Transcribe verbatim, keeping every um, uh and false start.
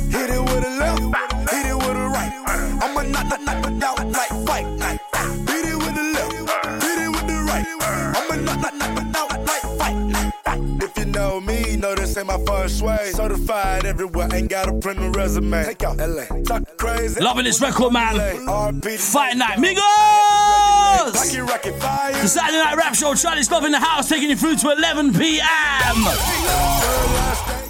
Hit it with a left, hit it with a right. I'ma knock, knock, knock it out like fight night. Hit it with the left, hit it with the right. I'ma knock, knock, knock it out like fight night. If you know me, know this ain't my first way. Certified everywhere, ain't got a print a resume. Take out L A, talk crazy. Loving this record, man. Fight night, Migos! The Saturday Night Rap Show, Charlie Stuff in the house, taking you through to eleven p.m.